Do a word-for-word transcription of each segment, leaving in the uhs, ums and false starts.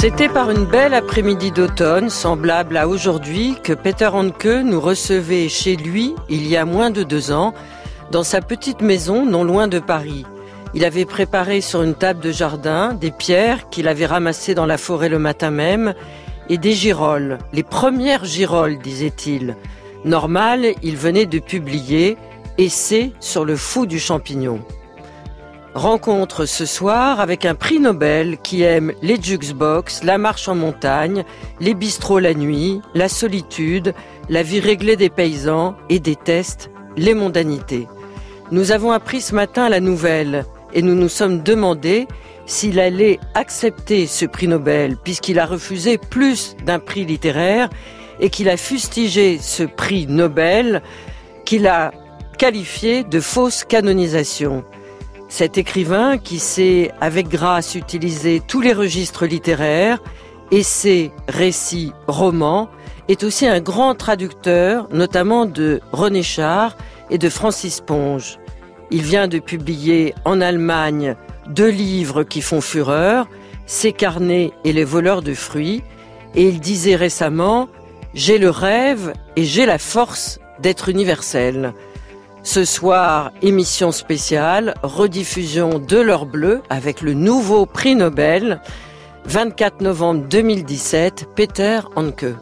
C'était par une belle après-midi d'automne, semblable à aujourd'hui, que Peter Handke nous recevait chez lui, il y a moins de deux ans, dans sa petite maison non loin de Paris. Il avait préparé sur une table de jardin des pierres qu'il avait ramassées dans la forêt le matin même, et des girolles, les premières girolles, disait-il. Normal, il venait de publier « Essai sur le fou du champignon ». Rencontre ce soir avec un prix Nobel qui aime les jukebox, la marche en montagne, les bistrots la nuit, la solitude, la vie réglée des paysans et déteste les mondanités. Nous avons appris ce matin la nouvelle et nous nous sommes demandé s'il allait accepter ce prix Nobel puisqu'il a refusé plus d'un prix littéraire et qu'il a fustigé ce prix Nobel qu'il a qualifié de fausse canonisation. Cet écrivain qui sait avec grâce utiliser tous les registres littéraires, essais, récits, romans, est aussi un grand traducteur, notamment de René Char et de Francis Ponge. Il vient de publier en Allemagne deux livres qui font fureur, Ses carnets et Les voleurs de fruits, et il disait récemment « J'ai le rêve et j'ai la force d'être universel ». Ce soir, émission spéciale, rediffusion de l'heure bleue avec le nouveau prix Nobel, vingt-quatre novembre deux mille dix-sept, Peter Handke.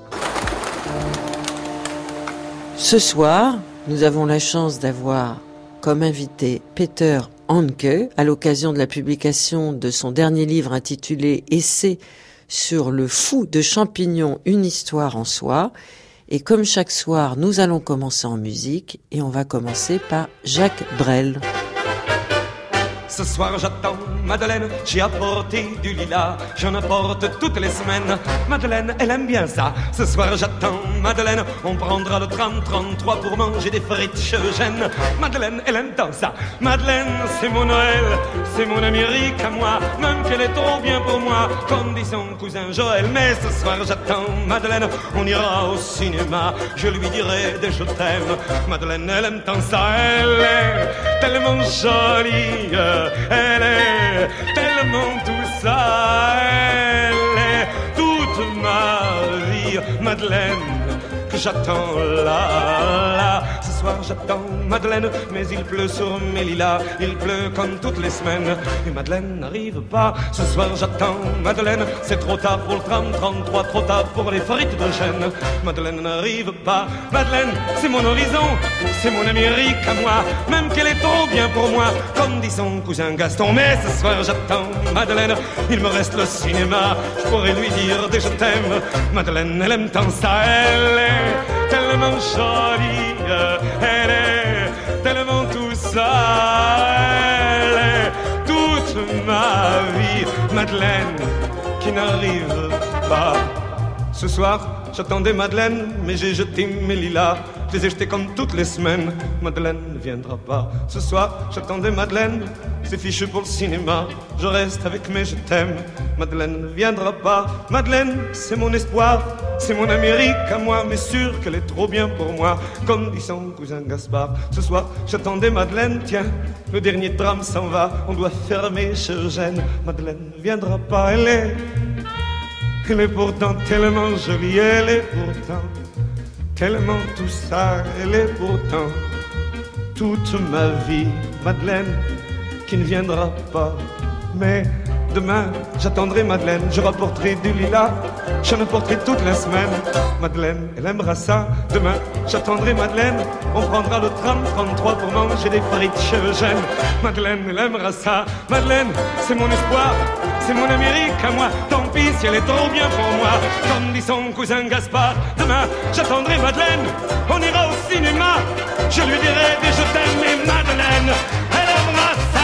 Ce soir, nous avons la chance d'avoir comme invité Peter Handke à l'occasion de la publication de son dernier livre intitulé « Essai sur le fou de champignon, une histoire en soi ». Et comme chaque soir, nous allons commencer en musique et on va commencer par Jacques Brel. Ce soir j'attends Madeleine, j'ai apporté du lilas, j'en apporte toutes les semaines. Madeleine, elle aime bien ça. Ce soir j'attends Madeleine, on prendra le tram trente-trois pour manger des frites chez Eugène. Madeleine, elle aime tant ça. Madeleine, c'est mon Noël, c'est mon Amérique à moi, même qu'elle est trop bien pour moi, comme dit son cousin Joël. Mais ce soir j'attends Madeleine, on ira au cinéma, je lui dirai des je t'aime. Madeleine, elle aime tant ça, elle est tellement jolie. Elle est tellement tout ça, elle est toute ma vie, Madeleine, que j'attends là, là. Ce soir j'attends Madeleine, mais il pleut sur mes lilas, il pleut comme toutes les semaines, et Madeleine n'arrive pas. Ce soir j'attends Madeleine, c'est trop tard pour le tram trente-trois, trop tard pour les frites de chêne. Madeleine n'arrive pas. Madeleine, c'est mon horizon, c'est mon Amérique à moi, même qu'elle est trop bien pour moi, comme dit son cousin Gaston. Mais ce soir j'attends Madeleine, il me reste le cinéma, je pourrais lui dire des je t'aime. Madeleine, elle aime tant ça, elle est tellement jolie, elle est tellement tout ça, elle est toute ma vie, Madeleine, qui n'arrive pas. Ce soir, j'attendais Madeleine, mais j'ai jeté mes lilas, je les ai jetés comme toutes les semaines. Madeleine ne viendra pas. Ce soir, j'attendais Madeleine, c'est fichu pour le cinéma, je reste avec mes je t'aime. Madeleine ne viendra pas. Madeleine, c'est mon espoir, c'est mon Amérique à moi, mais sûr qu'elle est trop bien pour moi, comme dit son cousin Gaspard. Ce soir, j'attendais Madeleine, tiens, le dernier tram s'en va, on doit fermer chez Eugène. Madeleine ne viendra pas, elle est... Elle est pourtant tellement jolie, elle est pourtant tellement tout ça, elle est pourtant toute ma vie, Madeleine, qui ne viendra pas. Mais demain, j'attendrai Madeleine, je rapporterai du lilas, j'en apporterai toute la semaine. Madeleine, elle aimera ça. Demain, j'attendrai Madeleine, on prendra le tram trente-trois pour manger des frites chez Eugène. Madeleine, elle aimera ça. Madeleine, c'est mon espoir, c'est mon Amérique à moi, tant pis si elle est trop bien pour moi, comme dit son cousin Gaspard. Demain, j'attendrai Madeleine, on ira au cinéma, je lui dirai des je t'aime. Et Madeleine, elle aimera ça.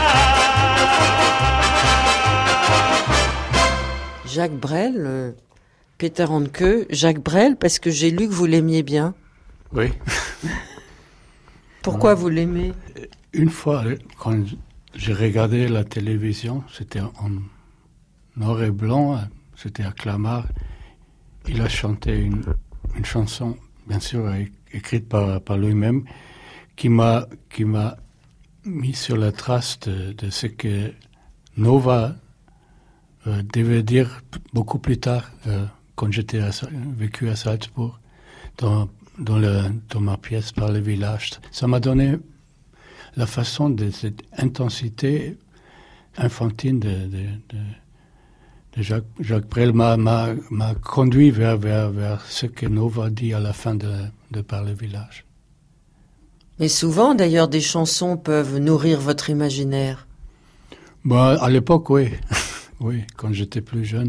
Jacques Brel, euh, Peter Handke, Jacques Brel, parce que j'ai lu que vous l'aimiez bien. Oui. Pourquoi vous l'aimez? Une fois, quand j'ai regardé la télévision, c'était en noir et blanc, c'était à Clamart. Il a chanté une, une chanson, bien sûr, écrite par, par lui-même, qui m'a, qui m'a mis sur la trace de, de ce que Nova euh, devait dire beaucoup plus tard, euh, quand j'étais à, vécu à Salzbourg, dans, dans, le, dans ma pièce par le village. Ça m'a donné la façon de cette intensité infantile de, de, de, de Jacques, Jacques Brel m'a, m'a, m'a conduit vers, vers, vers ce que Nova dit à la fin de, de Par le village. Mais souvent, d'ailleurs, des chansons peuvent nourrir votre imaginaire. Bon, à l'époque, oui. Oui, quand j'étais plus jeune.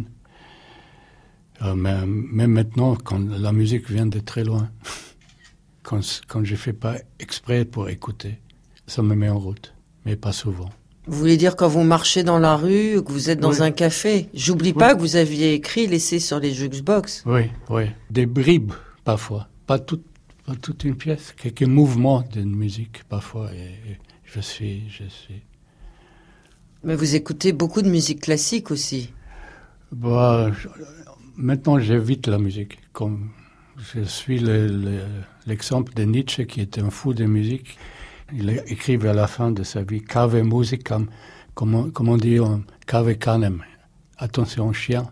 Euh, mais même maintenant, quand la musique vient de très loin, quand, quand je ne fais pas exprès pour écouter, ça me met en route, mais pas souvent. Vous voulez dire quand vous marchez dans la rue, que vous êtes dans oui. un café? J'oublie oui. pas que vous aviez écrit, laissé sur les jukebox. Oui, oui. Des bribes, parfois. Pas, tout, pas toute une pièce, quelques mouvements de musique, parfois. Et, et je suis, je suis... Mais vous écoutez beaucoup de musique classique aussi. Bah, je, maintenant, j'évite la musique. Comme je suis le, le, l'exemple de Nietzsche, qui était un fou de musique. Il a écrit vers la fin de sa vie « Cave musicam », comme, comme on dit en « cave canem », attention chien.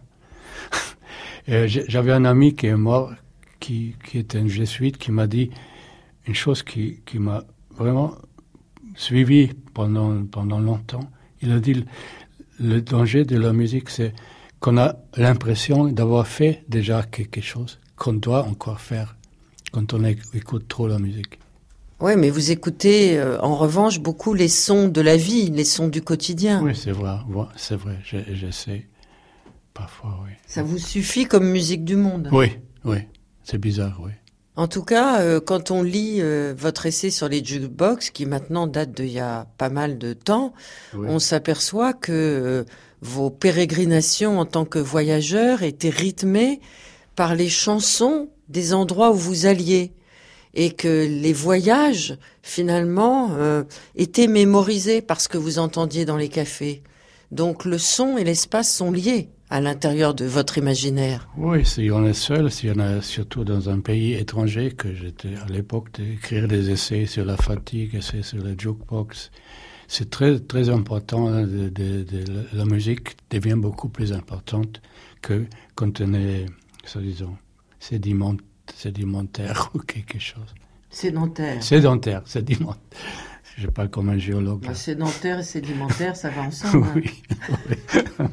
Et j'avais un ami qui est mort, qui, qui était un jésuite, qui m'a dit une chose qui, qui m'a vraiment suivi pendant, pendant longtemps. Il a dit le danger de la musique, c'est qu'on a l'impression d'avoir fait déjà quelque chose qu'on doit encore faire quand on écoute trop la musique. Oui, mais vous écoutez euh, en revanche beaucoup les sons de la vie, les sons du quotidien. Oui, c'est vrai, c'est vrai, j'essaie parfois, oui. Ça vous suffit comme musique du monde? Oui, oui, c'est bizarre, oui. En tout cas, euh, quand on lit euh, votre essai sur les jukebox, qui maintenant date d'il y a pas mal de temps, oui. on s'aperçoit que euh, vos pérégrinations en tant que voyageur étaient rythmées par les chansons des endroits où vous alliez. Et que les voyages, finalement, euh, étaient mémorisés par ce que vous entendiez dans les cafés. Donc le son et l'espace sont liés à l'intérieur de votre imaginaire. Oui, si on est seul, si on est surtout dans un pays étranger, que j'étais à l'époque d'écrire des essais sur la fatigue, essais sur le jukebox, c'est très, très important, de, de, de, la musique devient beaucoup plus importante que quand on est, disons, sédimentaire. Sédimentaire ou quelque chose. Sédentaire. Sédentaire, sédimentaire. Je parle comme un géologue. Bah, sédentaire et sédimentaire, ça va ensemble. Oui. oui.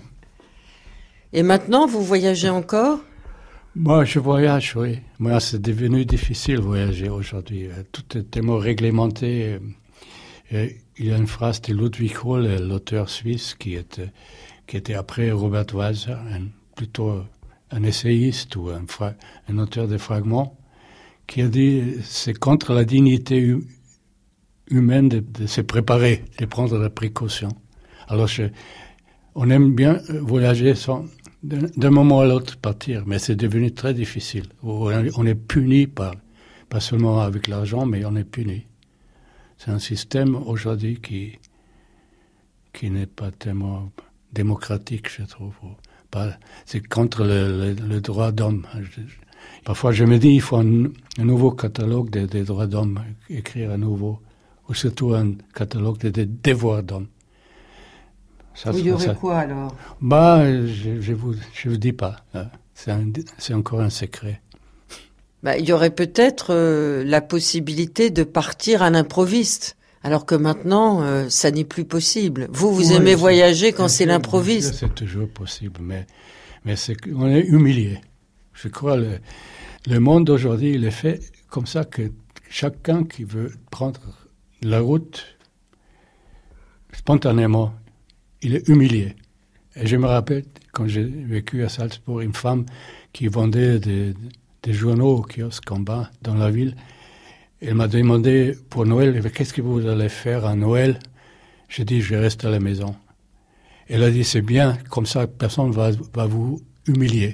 Et maintenant, vous voyagez encore? Moi, je voyage, oui. Moi, c'est devenu difficile de voyager aujourd'hui. Tout est tellement réglementé. Et il y a une phrase de Ludwig Hohl, l'auteur suisse, qui était, qui était après Robert Walser, un, plutôt un essayiste ou un, fra- un auteur de fragments, qui a dit c'est contre la dignité hu- humaine de, de se préparer, de prendre la précaution. Alors, je, on aime bien voyager sans, d'un, d'un moment à l'autre, partir, mais c'est devenu très difficile. On est puni par, pas seulement avec l'argent, mais on est puni. C'est un système aujourd'hui qui, qui n'est pas tellement démocratique, je trouve. Pas, c'est contre le, le, le droit d'homme. Je, parfois, je me dis il faut un, un nouveau catalogue des, des droits d'homme, écrire un nouveau, ou surtout un catalogue des, des devoirs d'homme. Ça, il y aurait ça. Quoi alors? Bah, je, je vous, je vous dis pas. C'est, un, c'est encore un secret. Bah, il y aurait peut-être euh, la possibilité de partir à l'improviste. Alors que maintenant, euh, ça n'est plus possible. Vous, vous oui, aimez voyager quand c'est, c'est l'improviste. C'est toujours possible, mais, mais c'est qu'on est humilié. Je crois que le, le monde d'aujourd'hui, il est fait comme ça que chacun qui veut prendre la route, spontanément, il est humilié. Et je me rappelle, quand j'ai vécu à Salzbourg, une femme qui vendait des, des journaux au kiosque en bas, dans la ville. Elle m'a demandé pour Noël, qu'est-ce que vous allez faire à Noël? J'ai dit, je reste à la maison. Elle a dit, c'est bien, comme ça, personne ne va, va vous humilier.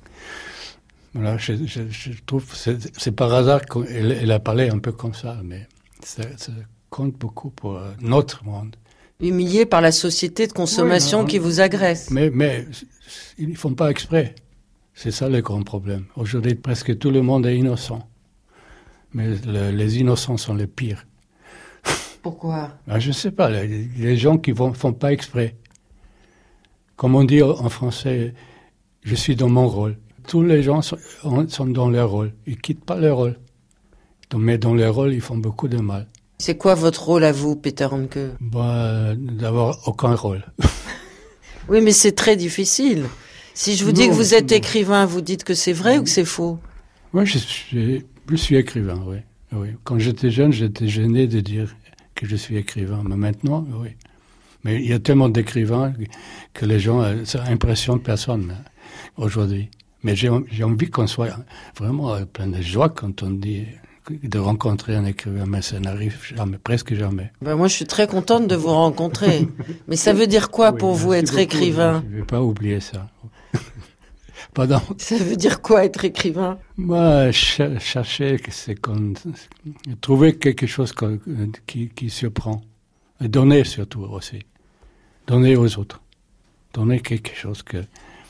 Voilà, je, je, je trouve, c'est, c'est par hasard qu'elle elle a parlé un peu comme ça, mais ça, ça compte beaucoup pour notre monde. Humilié par la société de consommation oui, non, qui vous agresse. Mais, mais ils ne font pas exprès. C'est ça le grand problème. Aujourd'hui, presque tout le monde est innocent. Mais le, les innocents sont les pires. Pourquoi? Ben, je ne sais pas. Les, les gens qui ne font pas exprès. comme on dit en français, je suis dans mon rôle. Tous les gens sont, sont dans leur rôle. Ils ne quittent pas leur rôle. Mais dans leur rôle, ils font beaucoup de mal. C'est quoi votre rôle à vous, Peter Handke? Bah, d'avoir aucun rôle. Oui, mais c'est très difficile. Si je vous non, dis que vous êtes non. écrivain, vous dites que c'est vrai ou que c'est faux? Oui, je suis, je suis écrivain, oui. oui. Quand j'étais jeune, j'étais gêné de dire que je suis écrivain. Mais maintenant, oui. Mais il y a tellement d'écrivains que les gens, ça impressionne personne aujourd'hui. Mais j'ai, j'ai envie qu'on soit vraiment plein de joie quand on dit de rencontrer un écrivain, mais ça n'arrive jamais, presque jamais. Ben moi, je suis très contente de vous rencontrer. Mais ça veut dire quoi oui, pour vous être beaucoup, écrivain? Je ne vais pas oublier ça. Pardon. Ça veut dire quoi être écrivain? Moi, ch- chercher, c'est qu'on, trouver quelque chose qu'on, qui, qui surprend. Et donner surtout aussi. Donner aux autres. Donner quelque chose que...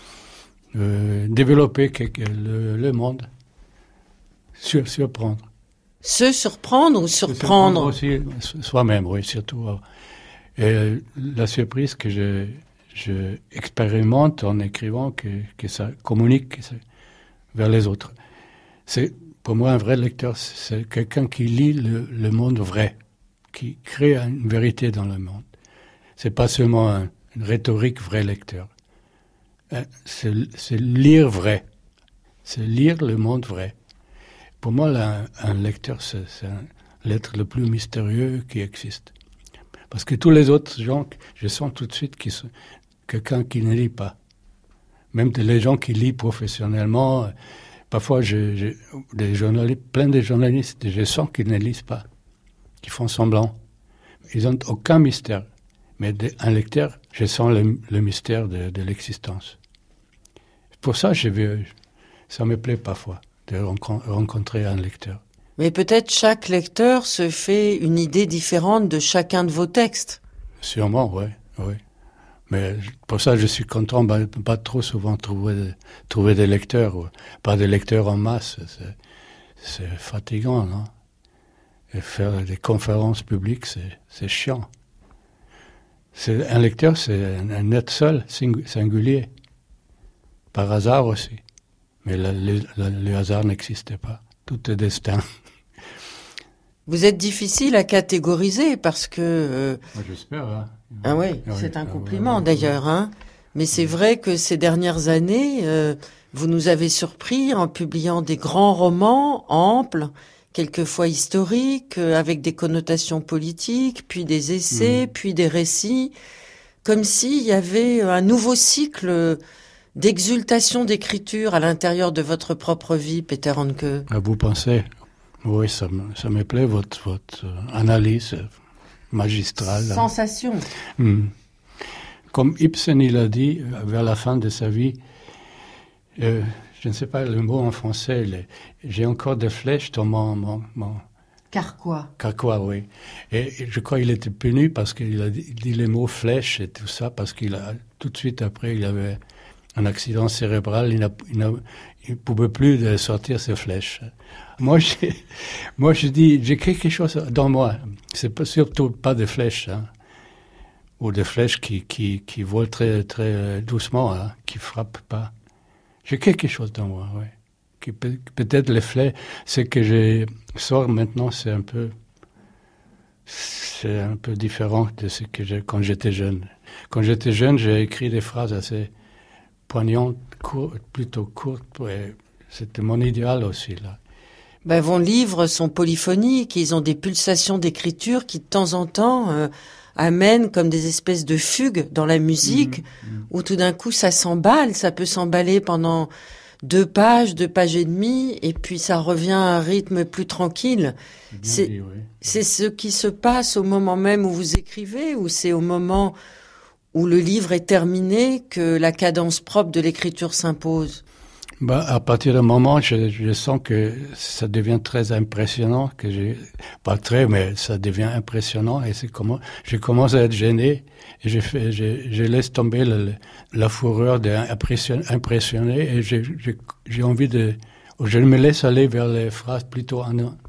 Euh, développer quelque, le, le monde. Sur, surprendre. Se surprendre ou surprendre? Surprendre aussi soi-même, oui, surtout. Et la surprise que je, je expérimente en écrivant, que, que ça communique que ça, vers les autres. C'est, pour moi, un vrai lecteur, c'est quelqu'un qui lit le, le monde vrai, qui crée une vérité dans le monde. C'est pas seulement un, une rhétorique vrai lecteur. C'est, c'est lire vrai. C'est lire le monde vrai. Pour moi, là, un, un lecteur, c'est, c'est un, l'être le plus mystérieux qui existe. Parce que tous les autres gens, je sens tout de suite qu'ils sont quelqu'un qui ne lit pas. Même les gens qui lisent professionnellement, parfois, je, je, des journalistes, plein de journalistes, je sens qu'ils ne lisent pas, qu'ils font semblant. Ils n'ont aucun mystère. Mais de, un lecteur, je sens le, le mystère de, de l'existence. Pour ça, je veux, ça me plaît parfois de rencontrer un lecteur. Mais peut-être chaque lecteur se fait une idée différente de chacun de vos textes. Sûrement, oui, oui. Mais pour ça, je suis content de bah, pas trop souvent trouver, trouver des lecteurs, ou pas des lecteurs en masse. C'est, c'est fatigant, non? Et faire des conférences publiques, c'est, c'est chiant. C'est, un lecteur, c'est un, un être seul, singulier. Par hasard aussi. Mais le, le, le, le hasard n'existait pas. Tout est destin. Vous êtes difficile à catégoriser parce que... Euh... Moi, j'espère. Hein. Ah oui, oui, c'est un compliment ah, oui, d'ailleurs. Oui. Hein. Mais c'est vrai que ces dernières années, euh, vous nous avez surpris en publiant des grands romans amples, quelquefois historiques, euh, avec des connotations politiques, puis des essais, mmh. puis des récits, comme s'il y avait un nouveau cycle d'exultation d'écriture à l'intérieur de votre propre vie, Peter Handke. Ah, vous pensez? Oui, ça me, ça me plaît, votre, votre analyse magistrale. Sensation. Mmh. Comme Ibsen, il a dit, vers la fin de sa vie, euh, je ne sais pas le mot en français, les, j'ai encore des flèches dans mon... mon, mon Carquois. Carquois, oui. Et, et je crois qu'il était puni parce qu'il a dit, dit les mots flèches et tout ça, parce qu'il a, tout de suite après, il avait un accident cérébral, il ne pouvait plus de sortir ses flèches. Moi, j'ai, moi, je dis, j'ai quelque chose dans moi. C'est pas, surtout pas des flèches, hein, ou des flèches qui, qui, qui volent très, très doucement, hein, qui frappent pas. J'ai quelque chose dans moi, oui. Qui peut, peut-être les flèches, ce que je sors maintenant, c'est un peu, c'est un peu différent de ce que j'ai quand j'étais jeune. Quand j'étais jeune, j'ai écrit des phrases assez poignantes, court, plutôt courtes. Ouais. C'était mon idéal aussi, là. Ben, vos livres sont polyphoniques, ils ont des pulsations d'écriture qui, de temps en temps, euh, amènent comme des espèces de fugues dans la musique, mmh, mmh. où tout d'un coup, ça s'emballe, ça peut s'emballer pendant deux pages, deux pages et demie, et puis ça revient à un rythme plus tranquille. C'est, dit, oui. c'est ce qui se passe au moment même où vous écrivez, ou c'est au moment où le livre est terminé que la cadence propre de l'écriture s'impose? Bah, à partir d'un moment, je, je sens que ça devient très impressionnant, que j'ai, pas très, mais ça devient impressionnant, et c'est comment, je commence à être gêné, et je fais, je, je laisse tomber le, la fureur d'impressionner, et je, je, j'ai envie de, je me laisse aller vers les phrases plutôt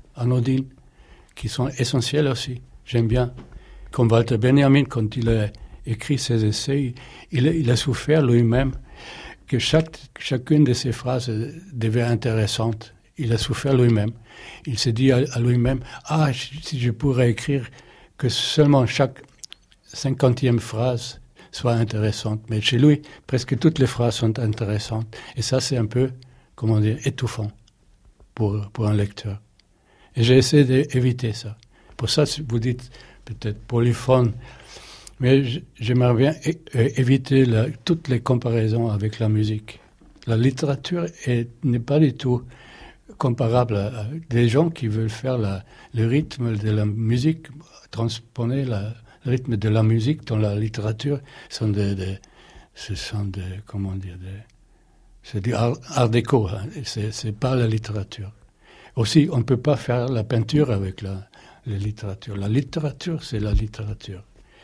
anodines, qui sont essentielles aussi. J'aime bien. Comme Walter Benjamin, quand il, écrit ses essais, il, il a souffert lui-même que chaque, chacune de ses phrases devait être intéressante. Il a souffert lui-même. Il s'est dit à, à lui-même, ah, si je pourrais écrire que seulement chaque cinquantième phrase soit intéressante. Mais chez lui, presque toutes les phrases sont intéressantes. Et ça, c'est un peu, comment dire, étouffant pour, pour un lecteur. Et j'ai essayé d'éviter ça. Pour ça, vous dites peut-être polyphone, mais j'aimerais bien é- éviter la, toutes les comparaisons avec la musique. La littérature est, n'est pas du tout comparable à, à des gens qui veulent faire la, le rythme de la musique, transposer la, le rythme de la musique dans la littérature. Sont de, de, ce sont des, comment dire, des, c'est du art, art déco, hein. c'est, c'est pas la littérature. Aussi, on ne peut pas faire la peinture avec la, la littérature. La littérature, c'est la littérature.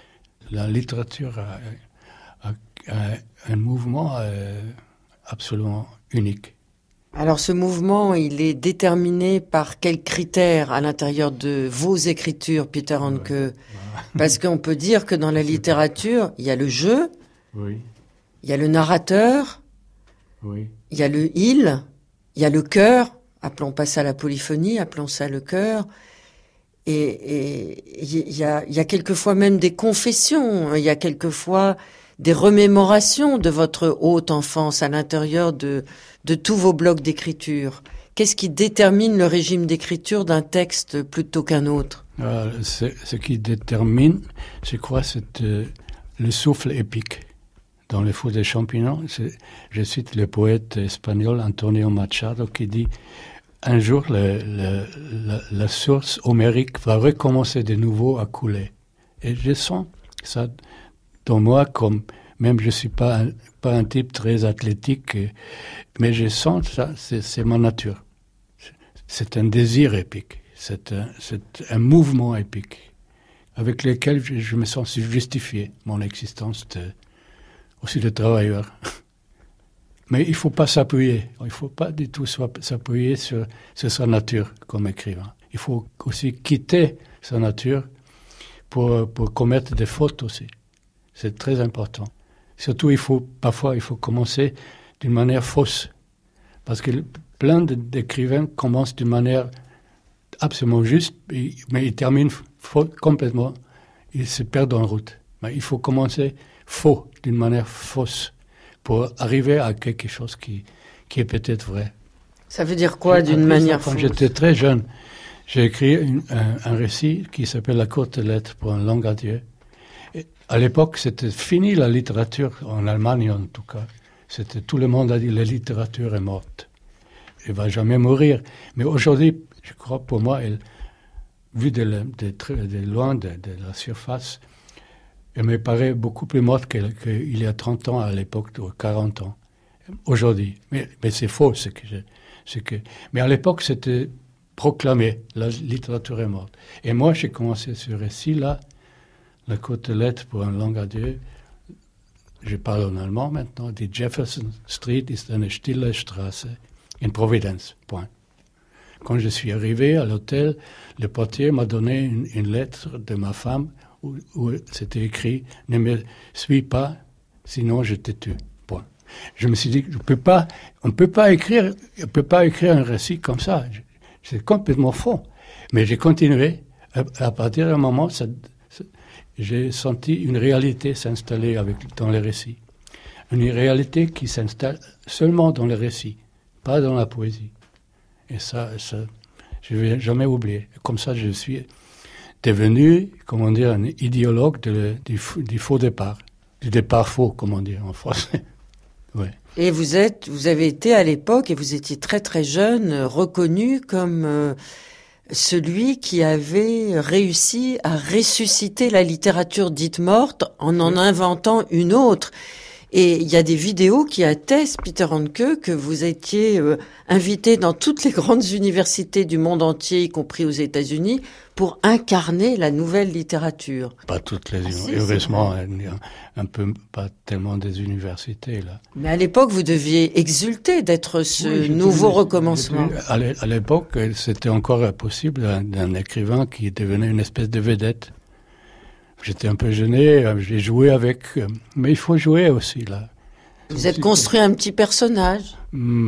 La littérature a, a, a un mouvement euh, absolument unique. Alors ce mouvement, il est déterminé par quels critères à l'intérieur de vos écritures, Peter Handke? Ouais. Parce qu'on peut dire que dans la littérature, il y a le jeu, oui. Il y a le narrateur, oui. Il y a le il, il y a le chœur, appelons pas ça la polyphonie, appelons ça le chœur. Et, et il y a, il y a quelquefois même des confessions, il y a quelquefois des remémorations de votre haute enfance à l'intérieur de, de tous vos blocs d'écriture. Qu'est-ce qui détermine le régime d'écriture d'un texte plutôt qu'un autre? euh, Ce qui détermine, je crois, c'est euh, le souffle épique. Dans Les Fous des Champignons, je cite le poète espagnol Antonio Machado qui dit « Un jour, le, le, la, la source homérique va recommencer de nouveau à couler. » Et je sens ça dans moi, comme même je ne suis pas un, pas un type très athlétique, mais je sens ça, c'est, c'est ma nature. C'est un désir épique, c'est un, c'est un mouvement épique avec lequel je, je me sens justifié, mon existence de, aussi de travailleur. Mais il ne faut pas s'appuyer, il ne faut pas du tout s'appuyer sur, sur sa nature comme écrivain. Il faut aussi quitter sa nature pour, pour commettre des fautes aussi. C'est très important. Surtout, il faut, parfois, il faut commencer d'une manière fausse. Parce que plein d'écrivains commencent d'une manière absolument juste, mais ils terminent faux, complètement, ils se perdent en route. Mais il faut commencer faux, d'une manière fausse, pour arriver à quelque chose qui, qui est peut-être vrai. Ça veut dire quoi, d'une Après, manière fausse? Quand fausse? j'étais très jeune, j'ai écrit une, un, un récit qui s'appelle La courte lettre pour un long adieu. Et à l'époque, c'était fini la littérature, en Allemagne en tout cas. C'était, tout le monde a dit la littérature est morte. Elle ne va jamais mourir. Mais aujourd'hui, je crois, pour moi, elle, vu de, de, de, de loin de, de la surface, elle me paraît beaucoup plus morte qu'il, qu'il y a trente ans à l'époque, ou quarante ans, aujourd'hui. Mais, mais c'est faux, ce que je, ce que... Mais à l'époque, c'était proclamé, la littérature est morte. Et moi, j'ai commencé ce récit-là, La courte lettre pour un long adieu. Je parle en allemand maintenant. Die Jefferson Street ist eine stille Straße in Providence. Point. Quand je suis arrivé à l'hôtel, le portier m'a donné une, une lettre de ma femme où, où c'était écrit « Ne me suis pas, sinon je te tue. » Point. Je me suis dit, je peux pas, on ne peut pas écrire, on peut pas écrire un récit comme ça. C'est complètement faux. Mais j'ai continué. À, à partir d'un moment, ça, ça, j'ai senti une réalité s'installer avec, dans les récits. Une réalité qui s'installe seulement dans les récits, pas dans la poésie. Et ça, ça je ne vais jamais oublier. Comme ça, je suis devenu, comment dire, un idéologue de, du, du faux départ. Du départ faux, comment dire en français. Ouais. Et vous êtes, vous avez été à l'époque, et vous étiez très très jeune, reconnu comme euh, celui qui avait réussi à ressusciter la littérature dite morte en en inventant une autre. Et il y a des vidéos qui attestent, Peter Handke, que vous étiez euh, invité dans toutes les grandes universités du monde entier, y compris aux États-Unis, pour incarner la nouvelle littérature. Pas toutes les, ah, si, heureusement, un, un peu, pas tellement des universités, là. Mais à l'époque, vous deviez exulter d'être ce oui, nouveau devenu, recommencement. Devenu, à l'époque, c'était encore possible d'un, d'un écrivain qui devenait une espèce de vedette. j'étais un peu gêné, j'ai joué avec... Mais il faut jouer aussi, là. Vous êtes construit un petit personnage. Mmh.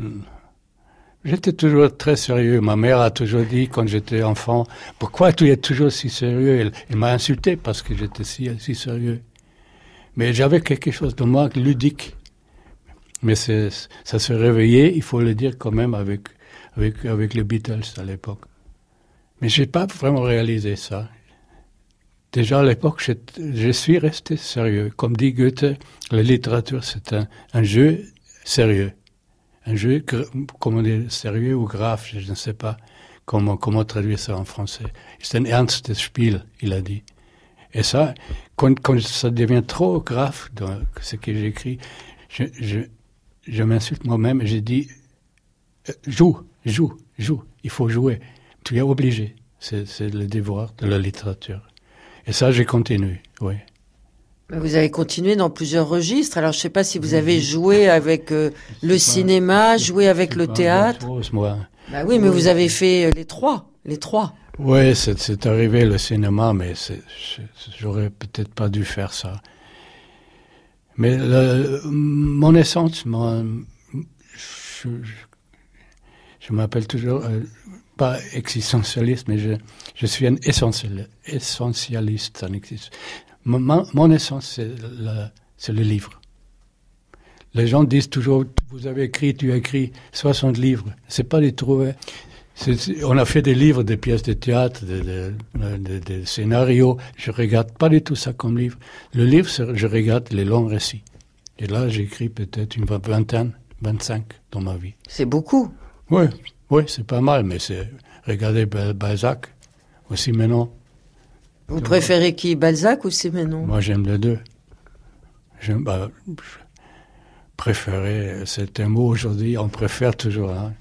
J'étais toujours très sérieux. Ma mère a toujours dit, quand j'étais enfant, « Pourquoi tu es toujours si sérieux ?» Elle, elle m'a insulté parce que j'étais si, si sérieux. Mais j'avais quelque chose de moi ludique. Mais c'est, ça se réveillait, il faut le dire quand même, avec, avec, avec les Beatles à l'époque. Mais je n'ai pas vraiment réalisé ça. Déjà à l'époque, je, je suis resté sérieux. Comme dit Goethe, la littérature, c'est un, un jeu sérieux. Un jeu, comment dire, sérieux ou grave, je ne sais pas comment, comment traduire ça en français. C'est un ernstes Spiel, il a dit. Et ça, quand, quand ça devient trop grave dans ce que j'écris, je, je, je m'insulte moi-même et je dis, joue, joue, joue, il faut jouer. Tu es obligé. C'est, c'est le devoir de la littérature. Et ça, j'ai continué, oui. Vous avez continué dans plusieurs registres. Alors, je ne sais pas si vous avez joué avec euh, le cinéma, joué avec le théâtre. Chose, moi. Bah oui, mais oui. Vous avez fait les trois, les trois. Oui, c'est, c'est arrivé le cinéma, mais c'est, j'aurais peut-être pas dû faire ça. Mais le, mon essence, mon, je, je, je m'appelle toujours, euh, pas existentialiste, mais je, je suis un essentiel, essentialiste. Un exist... Mon, mon essence, c'est le, c'est le livre. Les gens disent toujours, vous avez écrit, tu as écrit soixante livres. C'est pas les trouver. C'est, c'est, on a fait des livres, des pièces de théâtre, des, des, des, des scénarios. Je regarde pas du tout ça comme livre. Le livre, c'est, je regarde les longs récits. Et là, j'ai écrit peut-être une vingtaine, vingt-cinq dans ma vie. C'est beaucoup. Oui, oui, c'est pas mal, mais c'est, regardez Balzac, aussi maintenant. Vous préférez qui, Balzac ou Siménon? Moi, j'aime les deux. J'aime, bah, préférer, c'est un mot aujourd'hui, on préfère toujours. Hein.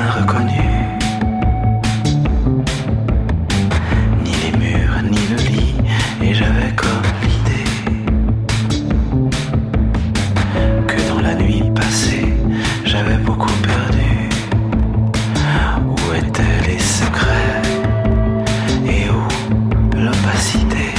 rien reconnu. Ni les murs, ni le lit, et j'avais comme l'idée que dans la nuit passée, j'avais beaucoup perdu. Où étaient les secrets et où l'opacité?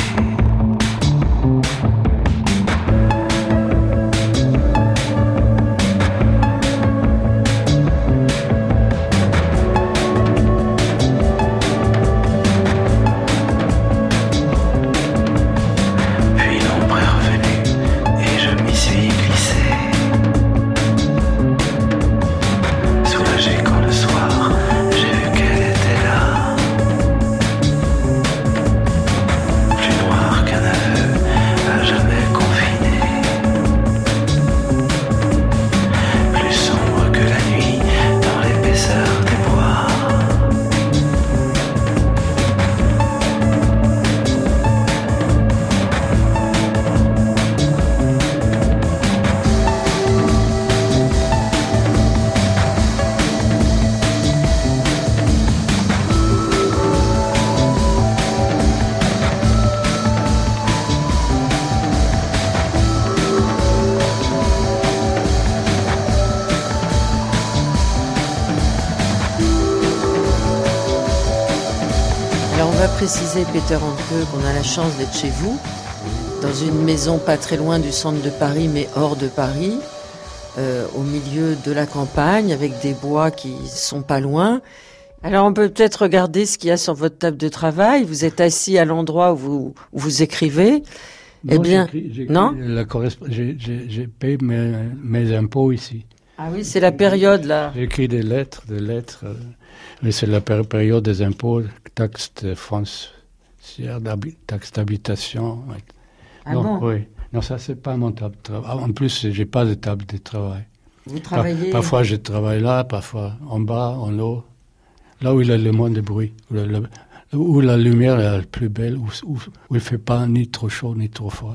Préciser, Peter Handke, qu'on a la chance d'être chez vous, dans une maison pas très loin du centre de Paris, mais hors de Paris, euh, au milieu de la campagne, avec des bois qui sont pas loin. Alors on peut peut-être regarder ce qu'il y a sur votre table de travail. Vous êtes assis à l'endroit où vous, où vous écrivez. Non, eh bien, j'écris, j'écris non la corresp... j'ai, j'ai, j'ai payé mes, mes impôts ici. Ah oui, c'est la période là. J'écris des lettres, des lettres. Euh, oui, c'est la péri- période des impôts, taxes de foncière, taxes d'habitation. Ouais. Ah non, bon oui. Non, ça, c'est pas mon table de travail. En plus, j'ai pas de table de travail. Vous travaillez... Par, parfois, je travaille là, parfois en bas, en haut. Là où il y a le moins de bruit. Où, le, où la lumière est la plus belle, où, où, où il ne fait pas ni trop chaud, ni trop froid.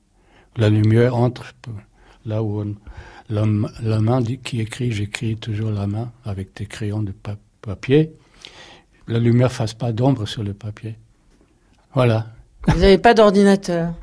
La lumière entre là où on, la, la main qui écrit, j'écris toujours la main avec des crayons de pa- papier. La lumière ne fasse pas d'ombre sur le papier. Voilà. Vous n'avez pas d'ordinateur?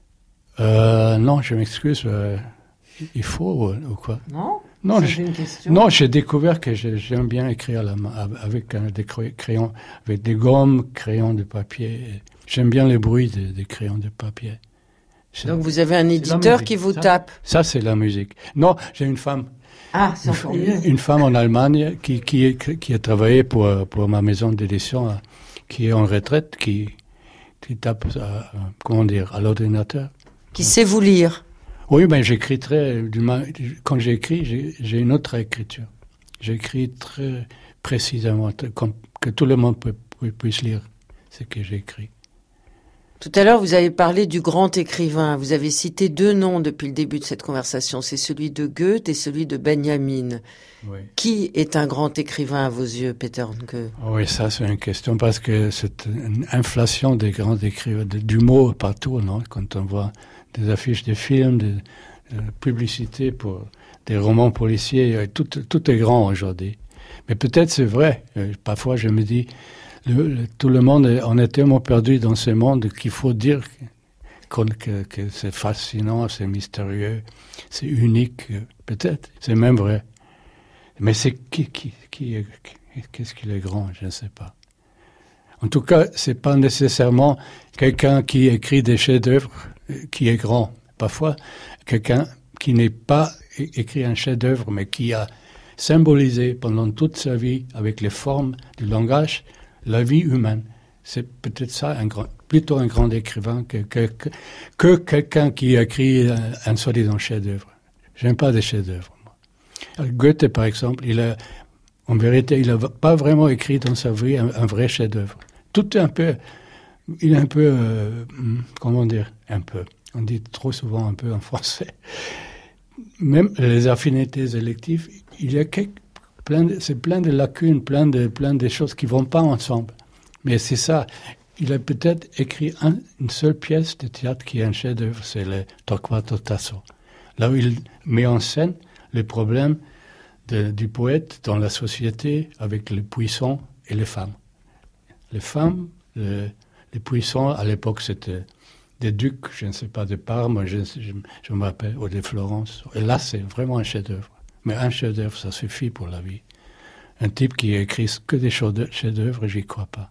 euh, Non, je m'excuse. Euh, il faut ou, ou quoi? Non. Non, c'est je, une question. non, j'ai découvert que j'aime bien écrire à la main avec un, des crayons, avec des gommes, crayons de papier. J'aime bien le bruit des, des crayons de papier. C'est, Donc vous avez un éditeur qui vous ça, tape. Ça, c'est la musique. Non, j'ai une femme. Ah, c'est encore mieux. Une femme en Allemagne qui, qui, qui a travaillé pour, pour ma maison d'édition, qui est en retraite, qui, qui tape, à, comment dire, à l'ordinateur. Qui sait vous lire. Oui, mais j'écris très... Quand j'écris, j'ai, j'ai une autre écriture. J'écris très précisément, comme, que tout le monde peut, puisse lire ce que j'écris. Tout à l'heure, vous avez parlé du grand écrivain. Vous avez cité deux noms depuis le début de cette conversation. C'est celui de Goethe et celui de Benjamin. Oui. Qui est un grand écrivain à vos yeux, Peter Handke? Oui, ça c'est une question parce que c'est une inflation des grands écrivains, d'humour partout, non? Quand on voit des affiches de films, des de publicités pour des romans policiers, tout, tout est grand aujourd'hui. Mais peut-être c'est vrai. Parfois je me dis, le, le, tout le monde, est, on est tellement perdu dans ce monde qu'il faut dire que, que c'est fascinant, c'est mystérieux, c'est unique. Peut-être, c'est même vrai. Mais c'est qui, qui, qui, qui qu'est-ce qu'il est grand, je ne sais pas. En tout cas, c'est pas nécessairement quelqu'un qui écrit des chefs-d'œuvre qui est grand. Parfois, quelqu'un qui n'est pas écrit un chef-d'œuvre, mais qui a symbolisé pendant toute sa vie, avec les formes du langage, la vie humaine. C'est peut-être ça, un grand, plutôt un grand écrivain que, que, que, que quelqu'un qui écrit un, un soi-disant chef-d'œuvre. J'aime pas des chefs-d'œuvre. Moi. Goethe, par exemple, il a, en vérité, il n'a pas vraiment écrit dans sa vie un, un vrai chef-d'œuvre. Tout est un peu, il est un peu, euh, comment dire, un peu. On dit trop souvent un peu en français. Même les affinités électives, il y a quelques, plein de, c'est plein de lacunes, plein de, plein de choses qui ne vont pas ensemble. Mais c'est ça. Il a peut-être écrit un, une seule pièce de théâtre qui est un chef-d'œuvre, c'est le Torquato Tasso. Là où il met en scène le problème de, du poète dans la société avec les puissants et les femmes. Les femmes, le, les puissants, à l'époque, c'était des ducs, je ne sais pas, de Parme, je, je, je me rappelle, ou de Florence. Et là, c'est vraiment un chef-d'œuvre. Mais un chef-d'œuvre, ça suffit pour la vie. Un type qui écrit que des chefs-d'œuvre, j'y crois pas.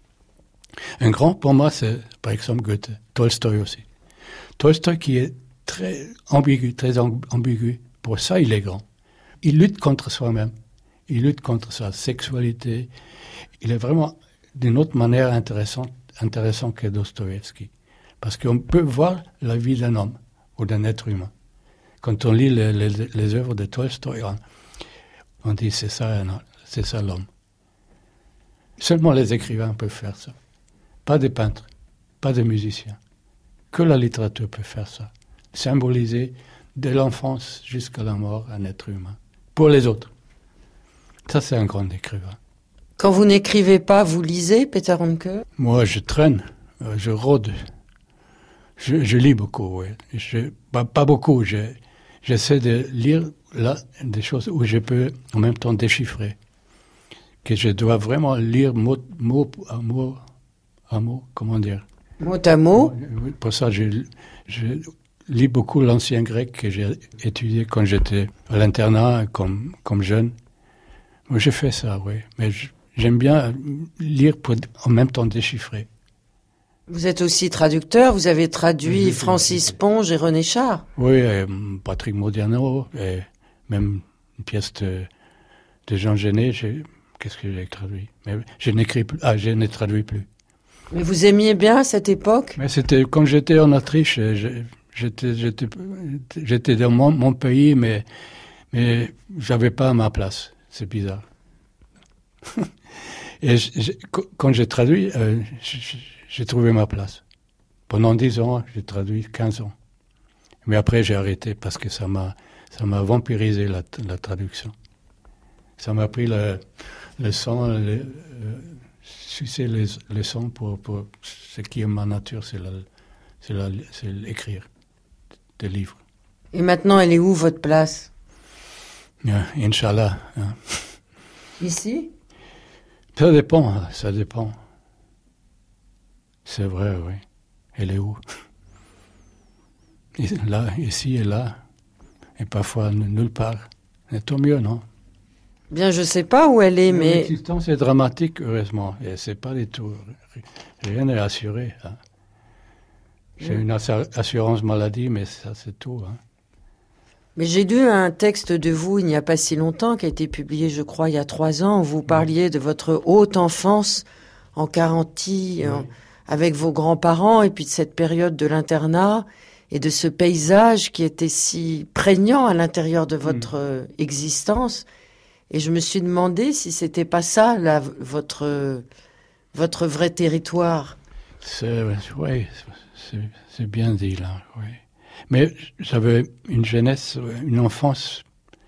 Un grand, pour moi, c'est, par exemple, Goethe. Tolstoï aussi. Tolstoï qui est très ambigu, très ambigu. Pour ça, il est grand. Il lutte contre soi-même. Il lutte contre sa sexualité. Il est vraiment d'une autre manière intéressante, intéressant que Dostoïevski. Parce qu'on peut voir la vie d'un homme ou d'un être humain. Quand on lit les, les, les œuvres de Tolstoï, on, on dit c'est ça, c'est ça l'homme. Seulement les écrivains peuvent faire ça. Pas des peintres, pas des musiciens. Que la littérature peut faire ça. Symboliser de l'enfance jusqu'à la mort un être humain. Pour les autres. Ça, c'est un grand écrivain. Quand vous n'écrivez pas, vous lisez, Peter Handke ? Moi, je traîne, je rôde. Je, je lis beaucoup, oui. Je, pas, pas beaucoup. Je, j'essaie de lire là des choses où je peux en même temps déchiffrer. Que je dois vraiment lire mot, mot à mot, à mot, comment dire ? Mot à mot ? Pour ça, je, je lis beaucoup l'ancien grec que j'ai étudié quand j'étais à l'internat, comme, comme jeune. Moi, je fais ça, oui. Mais je, j'aime bien lire pour en même temps déchiffrer. Vous êtes aussi traducteur, vous avez traduit oui, Francis oui. Ponge et René Char. Oui, et Patrick Modiano, et même une pièce de, de Jean Genet, j'ai, qu'est-ce que j'ai traduit ? Mais je n'écris plus, ah, je ne traduis plus. Mais vous aimiez bien cette époque ? Mais c'était quand j'étais en Autriche, je, j'étais, j'étais, j'étais dans mon, mon pays, mais, mais j'avais pas ma place. C'est bizarre. Et je, quand j'ai traduit, euh, je, j'ai trouvé ma place. Pendant dix ans, j'ai traduit quinze ans. Mais après, j'ai arrêté parce que ça m'a, ça m'a vampirisé la, la traduction. Ça m'a pris le, le sang, le, euh, sucer le, le sang pour, pour ce qui est ma nature, c'est, la, c'est, la, c'est l'écrire des livres. Et maintenant, elle est où votre place ? Yeah, Inch'Allah. Hein. Ici ? Ça dépend, ça dépend. C'est vrai, oui. Elle est où ? Et là, ici et là, et parfois nulle part. Et tant mieux, non ? Bien, je ne sais pas où elle est, mais... L'existence est dramatique, heureusement. Et c'est pas du tout... Rien n'est assuré. Hein. J'ai mmh. une assurance maladie, mais ça, c'est tout. Hein. Mais j'ai lu un texte de vous, il n'y a pas si longtemps, qui a été publié, je crois, il y a trois ans, où vous parliez de votre haute enfance en Carinthie, oui. en, avec vos grands-parents, et puis de cette période de l'internat, et de ce paysage qui était si prégnant à l'intérieur de votre mmh. existence. Et je me suis demandé si c'était pas ça, là, votre, votre vrai territoire. C'est, oui, c'est, c'est bien dit, là, oui. Mais j'avais une jeunesse, une enfance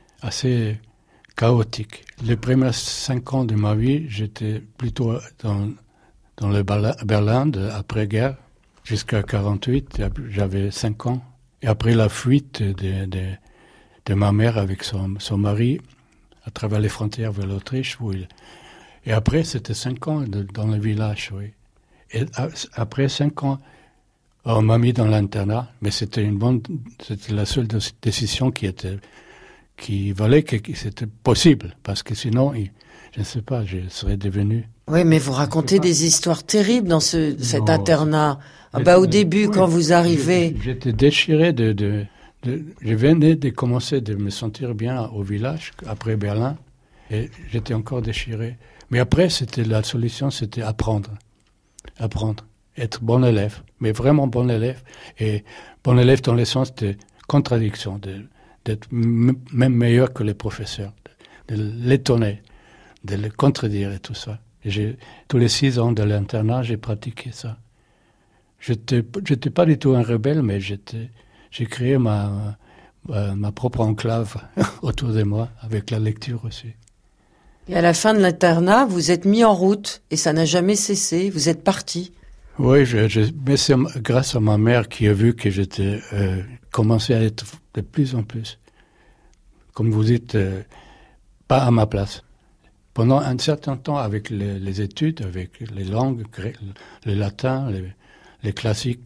assez chaotique. Les premiers cinq ans de ma vie, j'étais plutôt dans, dans le Berlin après-guerre, jusqu'à quarante-huit, j'avais cinq ans. Et après la fuite de, de, de ma mère avec son, son mari, à travers les frontières vers l'Autriche, où il... et après c'était cinq ans de, dans le village, oui. Et après cinq ans, on m'a mis dans l'internat, mais c'était une bonne, c'était la seule décision qui était, qui valait que, que c'était possible, parce que sinon, il, je ne sais pas, je serais devenu. Oui, mais vous racontez des histoires terribles dans ce, cet non, internat. Ah bah, au début, oui, quand vous arrivez. J'étais déchiré de, de, de, je venais de commencer de me sentir bien au village, après Berlin, et j'étais encore déchiré. Mais après, c'était, la solution, c'était apprendre. Apprendre. Être bon élève, mais vraiment bon élève, et bon élève dans le sens de contradiction, de, d'être m- même meilleur que les professeurs, de, de l'étonner, de le contredire et tout ça. Et j'ai, tous les six ans de l'internat, j'ai pratiqué ça. J'étais, j'étais pas du tout un rebelle, mais j'étais, j'ai créé ma, ma, ma propre enclave autour de moi, avec la lecture aussi. Et à la fin de l'internat, vous êtes mis en route, et ça n'a jamais cessé, vous êtes parti. Oui, je, je, mais c'est grâce à ma mère qui a vu que j'étais euh, commencé à être de plus en plus, comme vous dites, euh, pas à ma place. Pendant un certain temps, avec les, les études, avec les langues, le latin, les, les classiques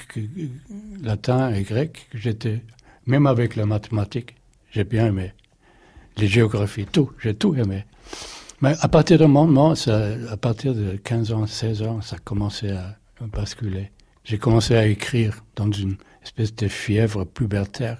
latins et grecs, j'étais, même avec la mathématique, j'ai bien aimé. Les géographies, tout, j'ai tout aimé. Mais à partir d'un moment, ça, à partir de quinze ans, seize ans, ça commençait à basculer. J'ai commencé à écrire dans une espèce de fièvre pubertaire.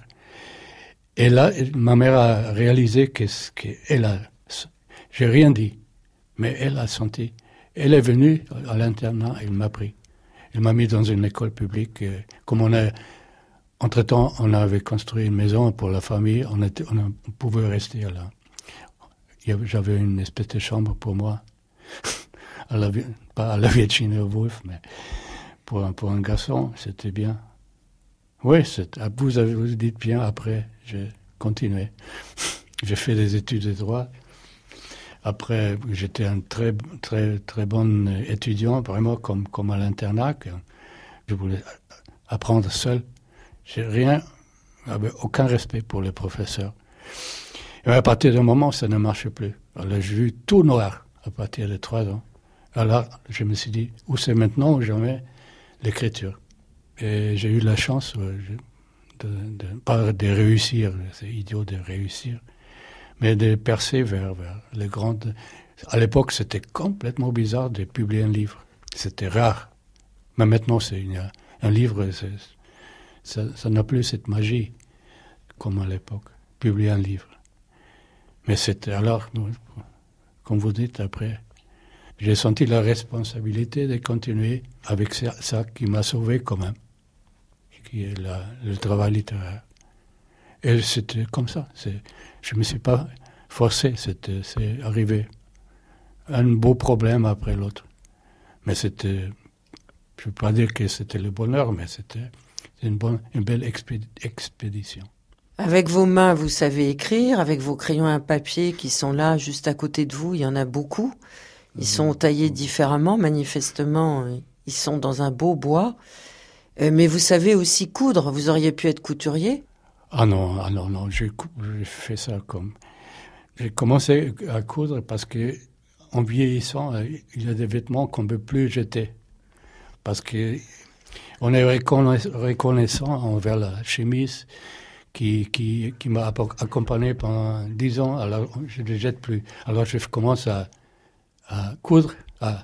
Et là, ma mère a réalisé qu'est-ce qu'elle a... J'ai rien dit, mais elle a senti. Elle est venue à l'internat, elle m'a pris. Elle m'a mis dans une école publique. Comme on a, entre-temps, on avait construit une maison pour la famille, on, était, on pouvait rester là. J'avais une espèce de chambre pour moi, à la, pas à la Virginia Woolf, mais pour un, pour un garçon, c'était bien. Oui, c'est, vous avez vous dites bien, après, j'ai continué. J'ai fait des études de droit. Après, j'étais un très, très, très bon étudiant, vraiment comme, comme à l'internat. Je voulais apprendre seul. J'ai rien, j'avais aucun respect pour les professeurs. Et à partir d'un moment, ça ne marchait plus. Alors, j'ai vu tout noir à partir de trois ans. Alors, je me suis dit, où c'est maintenant ou jamais l'écriture. Et j'ai eu la chance de, de, pas de réussir, c'est idiot de réussir, mais de percer vers, vers les grandes... À l'époque, c'était complètement bizarre de publier un livre. C'était rare. Mais maintenant, c'est une, un livre, c'est, ça, ça n'a plus cette magie comme à l'époque, publier un livre. Mais c'était alors, comme vous dites après, j'ai senti la responsabilité de continuer avec ça, ça qui m'a sauvé quand même, qui est la, le travail littéraire. Et c'était comme ça. C'est, je ne me suis pas forcé, c'était, c'est arrivé. Un beau problème après l'autre. Mais c'était, je ne veux pas dire que c'était le bonheur, mais c'était une, bonne, une belle expédi- expédition. Avec vos mains, vous savez écrire, avec vos crayons à papier qui sont là, juste à côté de vous, il y en a beaucoup. Ils sont taillés différemment, manifestement, ils sont dans un beau bois. Euh, mais vous savez aussi coudre, vous auriez pu être couturier ? Ah non, ah non, non, j'ai, j'ai fait ça comme... J'ai commencé à coudre parce que, en vieillissant, il y a des vêtements qu'on ne peut plus jeter. Parce qu'on est reconnaissant envers la chemise qui, qui, qui m'a accompagné pendant dix ans, alors je ne les jette plus. Alors je commence à, à coudre, à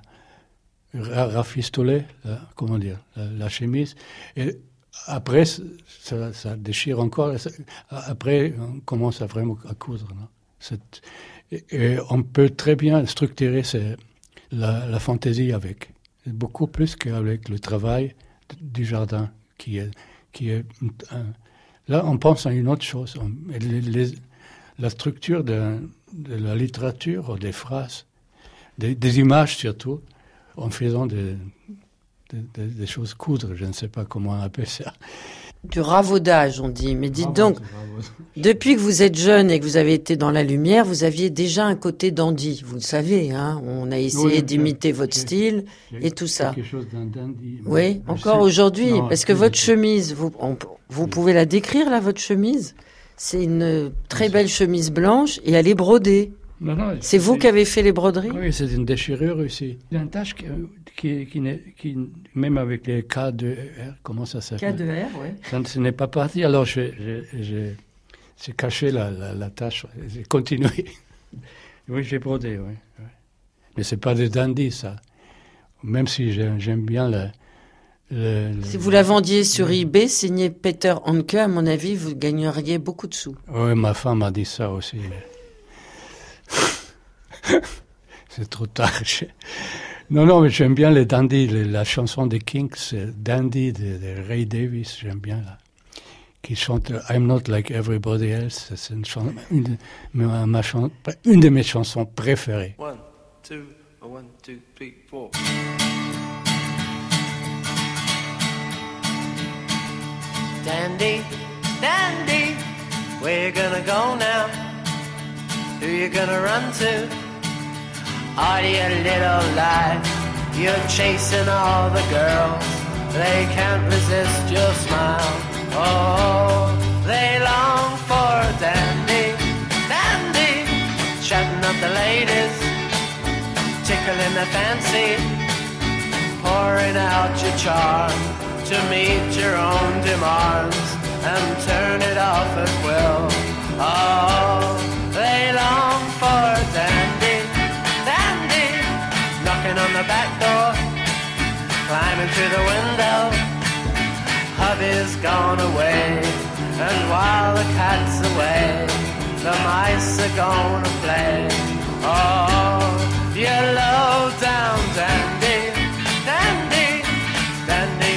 rafistoler, la, comment dire, la, la chemise. Et après, ça, ça déchire encore. Après, on commence à vraiment à coudre. Non? C'est, et, et on peut très bien structurer ces, la, la fantaisie avec. Beaucoup plus qu'avec le travail du jardin, qui est, qui est un, là, on pense à une autre chose. On, les, les, la structure de, de la littérature, des phrases, des, des images surtout, en faisant des, des, des choses coudre, je ne sais pas comment on appelle ça. Du ravaudage, on dit. Mais dites donc, depuis que vous êtes jeune et que vous avez été dans la lumière, vous aviez déjà un côté dandy. Vous le savez, hein. On a essayé oui, d'imiter votre style et tout ça. Quelque chose d'un dandy. Oui, encore aujourd'hui, non, parce que votre chemise, vous, on, vous pouvez la décrire là, votre chemise. C'est une très belle chemise blanche et elle est brodée. Non, non, c'est vous qui avez fait les broderies ? Oui, c'est une déchirure ici. Il y a une tache qui, qui, qui, qui même avec les K deux R, comment ça s'appelle ? K deux R, oui. Ça, ce n'est pas parti, alors j'ai, j'ai, j'ai caché la, la, la tache, j'ai continué. Oui, j'ai brodé, oui. oui. Mais ce n'est pas des dandy, ça. Même si j'aime, j'aime bien le, le, le... Si vous la vendiez sur eBay, signé Peter Handke, à mon avis, vous gagneriez beaucoup de sous. Oui, ma femme a dit ça aussi. C'est trop tard. Non, non, mais j'aime bien les dandy, la chanson des Kinks, Dandy de, de Ray Davies, j'aime bien là, qui chante I'm Not Like Everybody Else. C'est une, chanson, une, ma, ma chan, une de mes chansons préférées. One, two, one, two, three, four. Dandy, Dandy, where you gonna go now? Who you gonna run to? Are you a little lie? You're chasing all the girls. They can't resist your smile. Oh, they long for a dandy, dandy, chatting up the ladies, tickling their fancy, pouring out your charm to meet your own demands and turn it off at will. Oh, they long for dandy, dandy, knocking on the back door, climbing through the window. Hubby's gone away, and while the cat's away, the mice are gonna play. Oh, you low down dandy, dandy, dandy,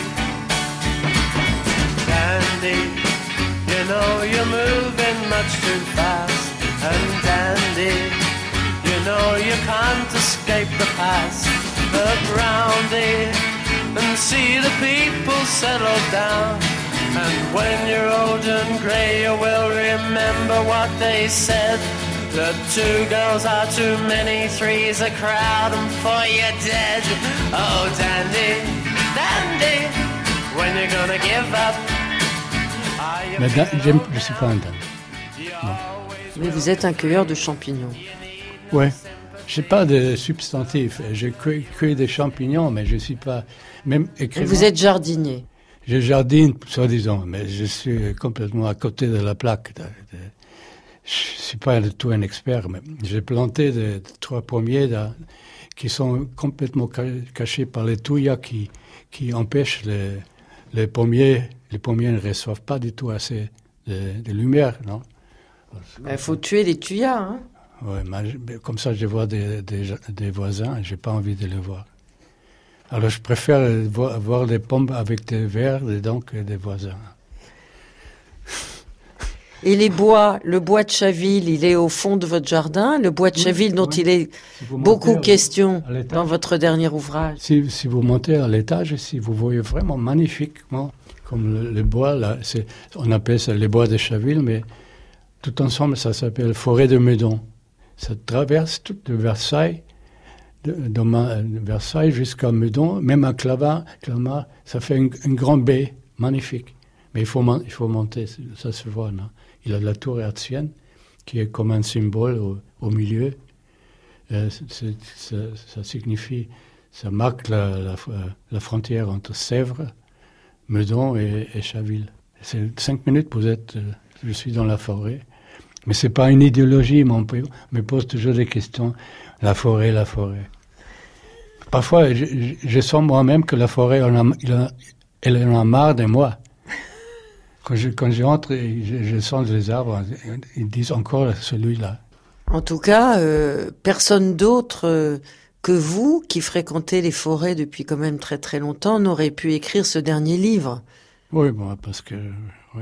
dandy. You know you're moving much too fast, and dandy, you know you can't escape the past. Look roundy and see the people settle down. And when you're old and grey, you will remember what they said. The two girls are too many, three's a crowd, and four you're dead. Oh, dandy, dandy, when you're gonna give up. Mais da- j'aime- je ne suis pas un dandy. Non. Mais vous êtes un cueilleur de champignons. Ouais. Je n'ai pas de substantif. Je cueille, cueille des champignons, mais je ne suis pas... Même Et écrivain. vous êtes jardinier. Je jardine, soi-disant, mais je suis complètement à côté de la plaque. De, de, je ne suis pas du tout un expert, mais j'ai planté de, de trois pommiers de, qui sont complètement ca- cachés par les tuyas qui, qui empêchent les, les pommiers. Les pommiers ne reçoivent pas du tout assez de, de lumière, non? Il faut tuer les tuyas, hein. Ouais, mais comme ça, je vois des, des, des voisins et je n'ai pas envie de les voir. Alors, je préfère voir, voir des pommes avec des verres dedans que des voisins. Et les bois, le bois de Chaville, il est au fond de votre jardin, le bois de Oui, Chaville dont oui. il est Si vous beaucoup montez à- question à l'étage. dans votre dernier ouvrage. Si, si vous montez à l'étage, si vous voyez vraiment magnifiquement, comme le, le bois, là, c'est, on appelle ça les bois de Chaville, mais tout ensemble, ça s'appelle forêt de Meudon. Ça traverse tout de Versailles, de, de, Ma- de Versailles jusqu'à Meudon, même à Clamart, Clamart, ça fait une, une grande baie magnifique. Mais il faut, mon- il faut monter, ça se voit, non? Il a la tour hertzienne, qui est comme un symbole au, au milieu. Euh, c'est- c'est- ça, ça signifie, ça marque la, la, la frontière entre Sèvres, Meudon et, et Chaville. C'est cinq minutes, vous êtes, euh, je suis dans la forêt. Mais c'est pas une idéologie, mais on peut- me pose toujours des questions. La forêt, la forêt. Parfois, je, je- je sens moi-même que la forêt, elle, en a- il a- elle en a marre de moi. Quand je, quand j'entre, et je, je sens les arbres, ils disent encore celui-là. En tout cas, euh, personne d'autre euh, que vous, qui fréquentez les forêts depuis quand même très très longtemps, n'aurait pu écrire ce dernier livre. Oui, bon, parce que, oui.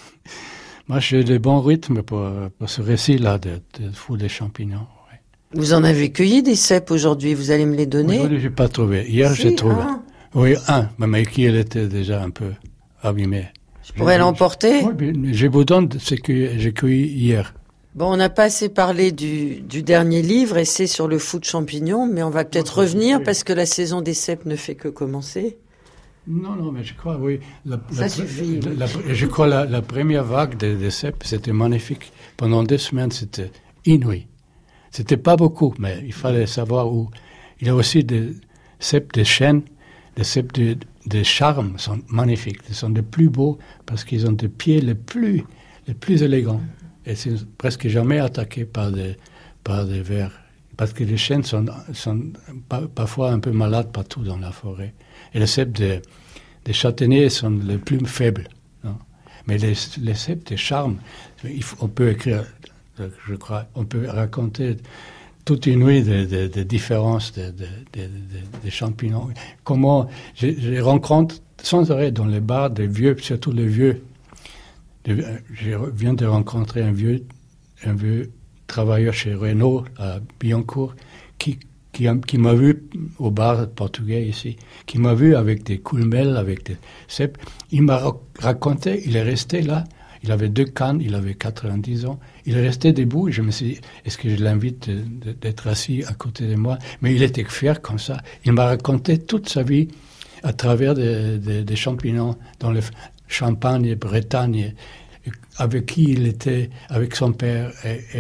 Moi, j'ai des bons rythmes pour, pour ce récit-là de, de fou des champignons. Oui. Vous en avez cueilli des cèpes aujourd'hui, vous allez me les donner? Aujourd'hui, j'ai pas trouvé. Hier, Si, j'ai trouvé. un. Oui, un, mais qui elle était déjà un peu abîmé. Je pourrais l'emporter? Oui, mais je vous donne ce que j'ai cueilli hier. Bon, on n'a pas assez parlé du, du dernier livre, et c'est sur le fou de champignons, mais on va peut-être revenir parce que la saison des cèpes ne fait que commencer. Non, non, mais je crois, oui. La, Ça la- suffit. la- la- je crois la, la première vague des de cèpes, c'était magnifique. Pendant deux semaines, c'était inouï. C'était pas beaucoup, mais il fallait savoir où. Il y a aussi des cèpes de chêne, des cèpes de, de charme, sont magnifiques. Ils sont les plus beaux parce qu'ils ont des pieds les plus, les plus élégants. Et c'est presque jamais attaqué par des, par des vers. Parce que les chênes sont, sont pa- parfois un peu malades partout dans la forêt. Et les cèpes de, des châtaigniers sont les plus faibles. Non? Mais les, les cèpes de charme, il faut- on peut écrire, je crois, on peut raconter toute une nuit de, de, de différences de, de, de, de- de champignons. Comment je, je rencontre sans arrêt dans les bars des vieux, surtout les vieux. De- je viens de rencontrer un vieux, un vieux travailleur chez Renault à Billancourt qui, qui, a- qui m'a vu au bar portugais ici, qui m'a vu avec des coulmelles, avec des cèpes. Il m'a ra- raconté, il est resté là, il avait deux cannes, il avait quatre-vingt-dix ans, il est resté debout, je me suis dit, est-ce que je l'invite de- de- d'être assis à côté de moi? Mais il était fier comme ça. Il m'a raconté toute sa vie à travers des, des- des champignons dans le Champagne et Bretagne, avec qui il était, avec son père, et, et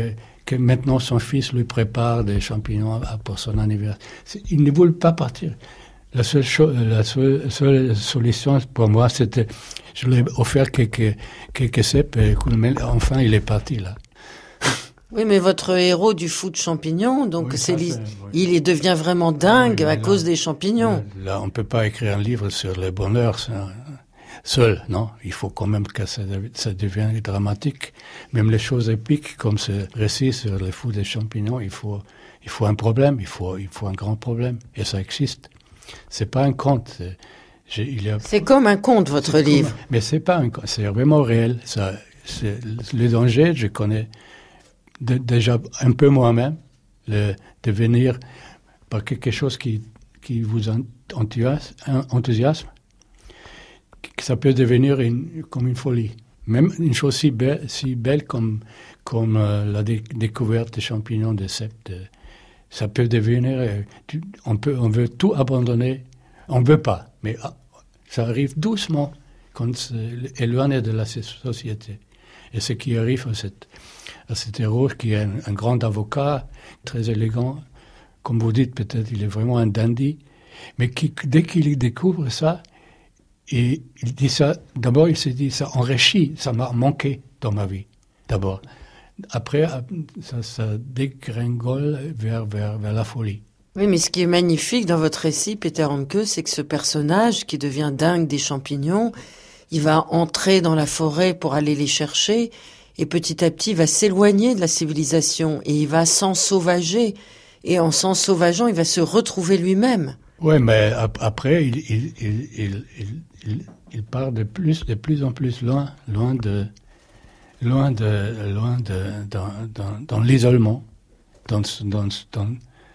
que maintenant son fils lui prépare des champignons pour son anniversaire. Il ne voulait pas partir. La seule, chose, la seule, seule solution pour moi, c'était, je lui ai offert quelques, quelques cèpes et enfin il est parti là. Oui, mais votre héros du foot champignon, donc oui, c'est, ça, c'est oui. il devient vraiment dingue oui, à là, cause des champignons. Là, là on ne peut pas écrire un livre sur le bonheur ça, seul, non. Il faut quand même que ça, ça devienne dramatique. Même les choses épiques, comme ce récit sur le foot des champignons, il faut, il faut un problème, il faut, il faut un grand problème, et ça existe. C'est pas un conte. C'est, j'ai, il y a, c'est comme un conte, votre livre. Comme, mais c'est pas un conte, c'est vraiment réel. Ça, c'est, le danger, je connais de, déjà un peu moi-même, le devenir par quelque chose qui, qui vous enthousiasme, enthousiasme, ça peut devenir une, comme une folie. Même une chose si belle, si belle comme, comme euh, la dé- découverte des champignons de cèpes. Ça peut devenir, euh, tu, on, peut, on veut tout abandonner, on ne veut pas, mais ah, ça arrive doucement quand c'est éloigné de la société. Et ce qui arrive à, cette, à cet héros qui est un, un grand avocat, très élégant, comme vous dites, peut-être il est vraiment un dandy, mais qui, dès qu'il découvre ça, et il dit ça, d'abord il se dit, ça enrichit, ça m'a manqué dans ma vie, d'abord. Après, ça, ça dégringole vers, vers, vers la folie. Oui, mais ce qui est magnifique dans votre récit, Peter Handke, c'est que ce personnage qui devient dingue des champignons, il va entrer dans la forêt pour aller les chercher, et petit à petit, il va s'éloigner de la civilisation, et il va s'ensauvager. Et en s'ensauvageant, il va se retrouver lui-même. Oui, mais ap- après, il, il, il, il, il, il part de plus, de plus en plus loin, loin de... loin de, loin de, dans, dans, dans l'isolement, dans, dans, dans,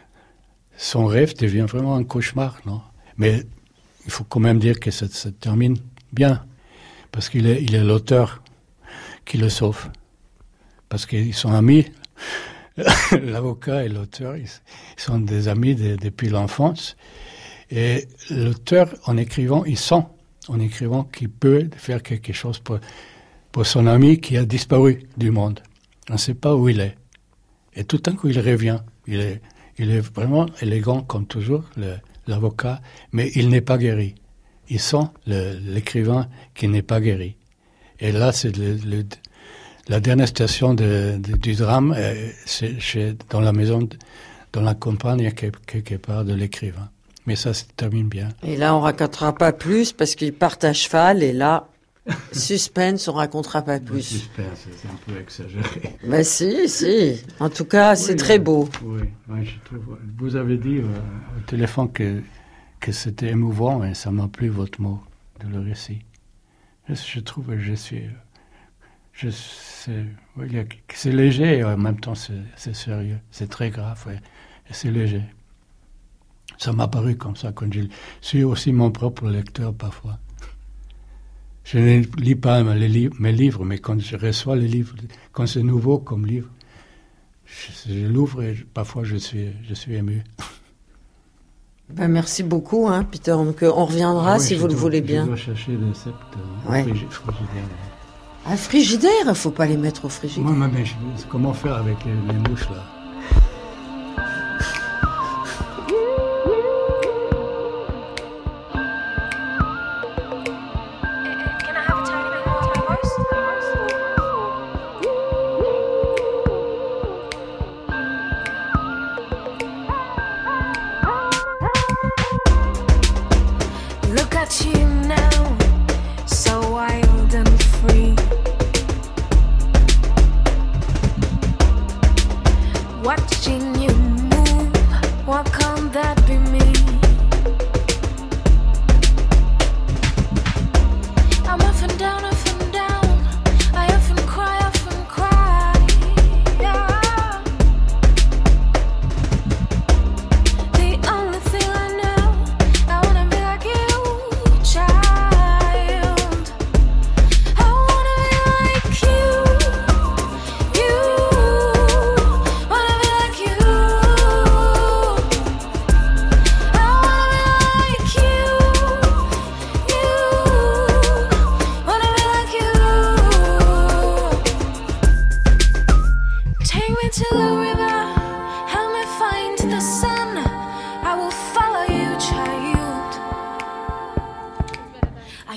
son rêve devient vraiment un cauchemar, non? Mais il faut quand même dire que ça, ça termine bien, parce qu'il est, il est l'auteur qui le sauve, parce qu'ils sont amis, l'avocat et l'auteur, ils, ils sont des amis de, depuis l'enfance, et l'auteur, en écrivant, il sent, en écrivant, qu'il peut faire quelque chose pour pour son ami qui a disparu du monde. On ne sait pas où il est. Et tout d'un coup, il revient. Il est, il est vraiment élégant, comme toujours, le, l'avocat, mais il n'est pas guéri. Il sent le, l'écrivain qui n'est pas guéri. Et là, c'est le, le, la dernière station de, de, du drame, c'est, c'est dans la maison, dans la campagne, quelque part, de l'écrivain. Mais ça se termine bien. Et là, on ne racontera pas plus, parce qu'ils partent à cheval, et là... suspense, on racontera pas plus. Le suspense, c'est un peu exagéré. Mais si, si. En tout cas, c'est oui, très beau. Oui, oui, je trouve. Vous avez dit euh, au téléphone que, que c'était émouvant et ça m'a plu votre mot de le récit. Je, je trouve que je suis. Je, c'est, oui, c'est léger et en même temps c'est, c'est sérieux. C'est très grave ouais, et c'est léger. Ça m'a paru comme ça quand je suis aussi mon propre lecteur parfois. Je ne lis pas mes livres, mes livres, mais quand je reçois les livres, quand c'est nouveau comme livre, je, je l'ouvre et je, parfois je suis, je suis ému. Ben merci beaucoup, hein, Peter. Donc, on reviendra ah oui, si vous dois, le voulez bien. Je dois chercher des cèpes ouais. frigidaire. Un frigidaire, il ne faut pas les mettre au frigidaire. Moi, mais je, comment faire avec les, les mouches là? You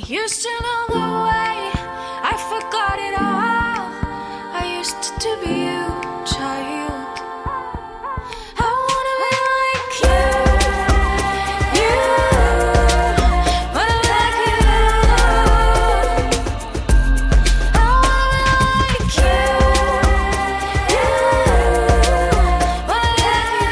used to know the way, I forgot it all. I used to be you, child. I wanna be like you, you. Wanna be like you. I wanna be like you, you. Wanna be like you.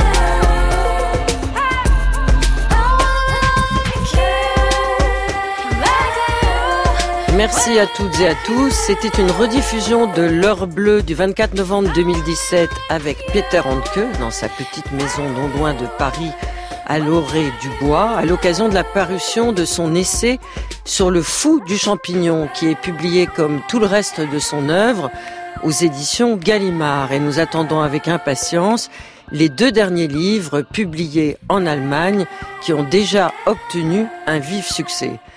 I wanna be like you, like you. Merci à toutes et à tous. C'était une rediffusion de L'Heure bleue du vingt-quatre novembre deux mille dix-sept avec Peter Handke dans sa petite maison non loin de Paris à Lorey-du-Bois à l'occasion de la parution de son essai sur le fou du champignon qui est publié comme tout le reste de son œuvre aux éditions Gallimard. Et nous attendons avec impatience les deux derniers livres publiés en Allemagne qui ont déjà obtenu un vif succès.